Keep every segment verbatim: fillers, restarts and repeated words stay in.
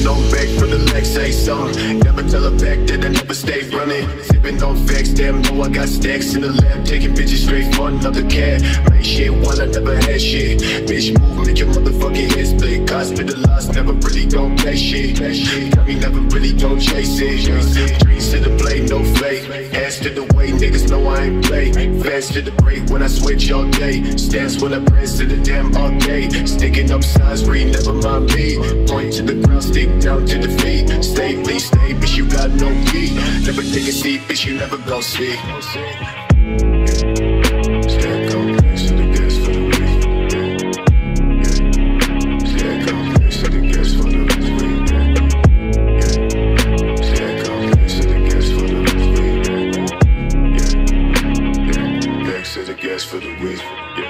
on back for the legs, say something. Never tell her back that I never stay running. Sipping on facts, damn, know I got stacks in the lab. Taking bitches straight for another cat. Make shit while I never had shit. Bitch, move, make your motherfucking head split. Hospitalized, never really don't play shit. Got me never really don't chase it. Dreams to the plate, no fake. Ass to the way, niggas know I ain't play. Fast to the break when I switch all day. Stance when I press to the damn all day. Sticking up signs, read, never mind me. Point to the ground, stick down to the feet. Stay, please stay, bitch, you got no key. Never take a seat, bitch, you never gon' see. Stack on place to the gas for the week. Stack on place to the gas for the week. Stack on place to the gas for the week. Back to the gas for the week.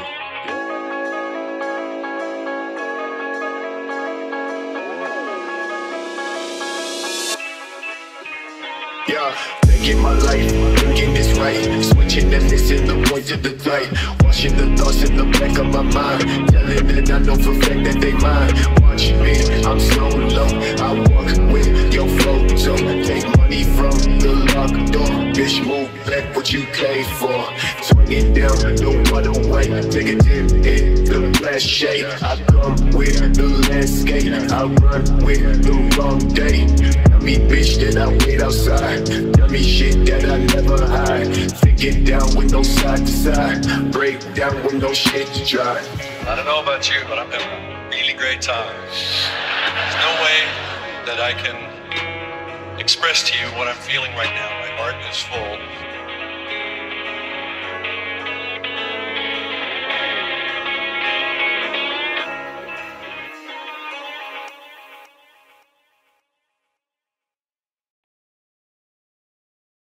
Yeah, thinking my life, thinking it's right. Switching and missing the point to the light. Washing the thoughts in the back of my mind. Telling that I know for a fact that they mine. Watch me, I'm so low. I walk with your flow. So take money from the locked door. Bitch, move back what you came for. Swing it down, no other way. Negative in the flash shade. I come with the landscape. I run with the wrong day. Tell me bitch that I wait outside. Tell me shit that I never hide. Take it down with no side to side. Break down with no shit to try. I don't know about you, but I'm having a really great time. There's no way that I can express to you what I'm feeling right now. My heart is full.